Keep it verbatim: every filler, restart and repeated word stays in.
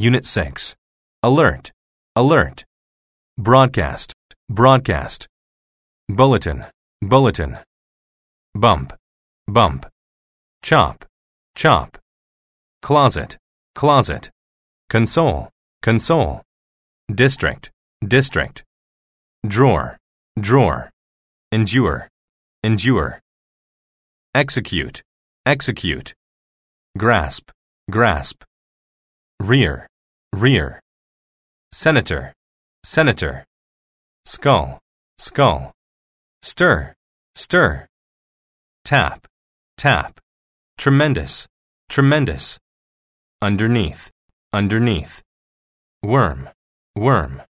Unit six. Alert, alert. Broadcast, broadcast. Bulletin, bulletin. Bump, bump. Chop, chop. Closet, closet. Console, console. District, district. Drawer, drawer. Endure, endure. Execute, execute. Grasp, grasp. Rear, rear. Senator, senator. Skull, skull. Stir, stir. Tap, tap. Tremendous, tremendous. Underneath, underneath. Worm, worm.